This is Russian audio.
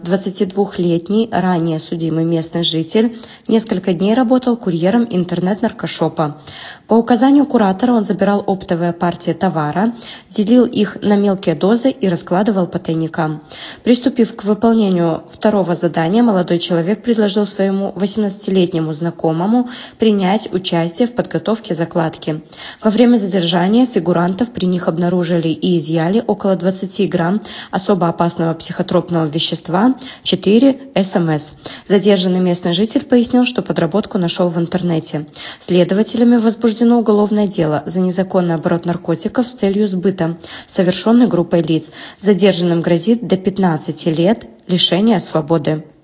22-летний, ранее судимый местный житель, несколько дней работал курьером интернет-наркошопа. По указанию куратора он забирал оптовые партии товара, делил их на мелкие дозы и раскладывал по тайникам. Приступив к выполнению второго задания, молодой человек предложил своему 18-летнему знакомому принять участие в подготовке закладки. Во время задержания фигурантов при них обнаружили и изъяли около 20 грамм особо опасного психотропного вещества, 4 СМС. Задержанный местный житель пояснил, что подработку нашел в интернете. Следователями возбуждено уголовное дело за незаконный оборот наркотиков с целью сбыта, совершенный группой лиц. Задержанным грозит до 15 лет лишения свободы.